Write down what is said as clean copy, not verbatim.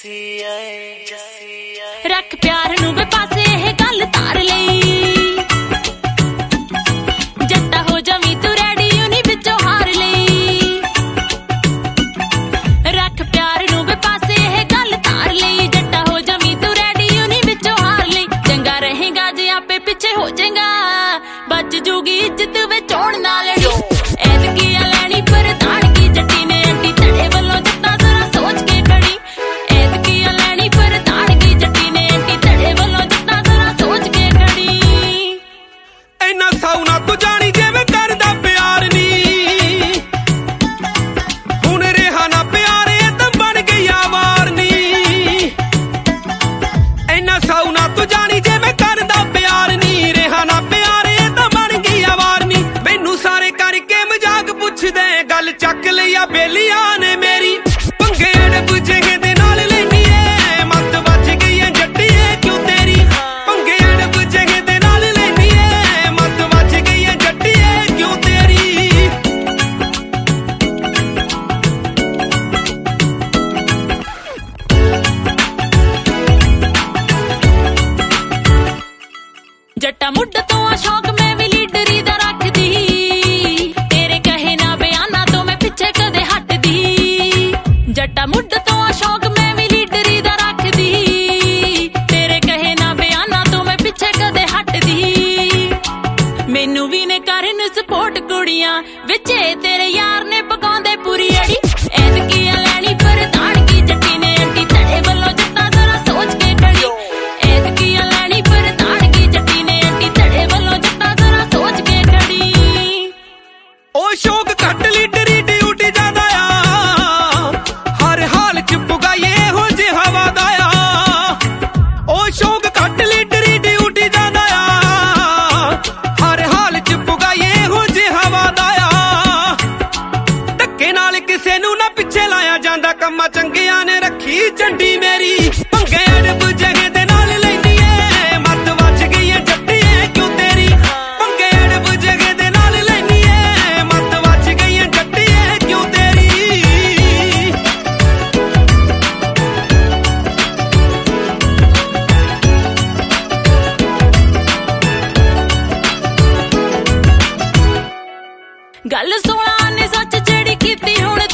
रख प्यार नूं वे पासे एह गल तार लई जट्टा हो जमी तू रेडी यूनी विचों हार लई रख प्यार नूं वे पासे एह गल तार लई जट्टा हो जमी तू रेडी यूनी विचों हार लई चंगा रहेगा जे आपे पिछे हो जाएगा बच जूगी इज्जत वे चोण ना लड़ी ऐतकी लैनी पर ताड़ की जट्टी ने अंटी तड़े वल्लों जट्टा जरा सोच के खड़ी ऐतकी लैनी पर ताड़ की जट्टी ने अंटी तड़े वल्लों जट्टा जरा सोच के खड़ी इन्ना साऊ ना तू जानी जिवें करदा प्यार नी हुण रेहा ना प्यार ये तां बन गई वार नी इन्ना साऊ ना तू जानी जिवें करदा प्यार नी रेहा ना प्यार ये तां बन गई वार नी मैनू सारे करके मजाक पुछदे गल चक लिया बेलियां ने मेरी पंगे अड़ब जगह दे नाल लैनी ऐ मत वज गई ऐ जट्टीए क्यों तेरी पंगे अड़ब जगह दे नाल लैनी ऐ मत वज गई ऐ जट्टीए क्यों तेरी जट्टा मुड्ड तो शौक मैं भी लीडरी दा रखदी तेरे कहे ना बयाना तो मैं पिछे कदे हटदी जट्टा मुड्ड तो शौक मैं भी लीडरी दा रखदी तेरे कहे ना बयाना तो मैं पिछे कदे हटदी मैनू भी ने करन सपोर्ट कुड़ियां विचे तेरे यार ने पकाउंदे पूरी अड़ी ऐतकी लैनी पर ताड़ की जट्टी ने अंटी तड़े वल्लों जट्टा जरा सोच के खड़ी ऐतकी लैनी पर ताड़ की जट्टी ने अंटी तड़े वल्लों जट्टा जरा सोच के खड़ी ओ शौक घट लीडरी ड्यूटी ज्यादा आ हर हाल च पुगाए हो जे हवा दा आ ओ शौक घट लीडरी ड्यूटी ज्यादा आ हर हाल च पुगाए हो जे हवा दा आ धक्के नाल किसे नू ना पिछे लाया जांदा कम्मा चंगियां ने रखी झंडी मेरी पंगे अड़ब जगह दे नाल लैनी ऐ मत वज गई ऐ जट्टीए क्यों तेरी पंगे अड़ब जगह दे नाल लैनी ऐ मत वज गई ऐ जट्टीए क्यों तेरी गल सोना ने सच जेड़ी कीती हुण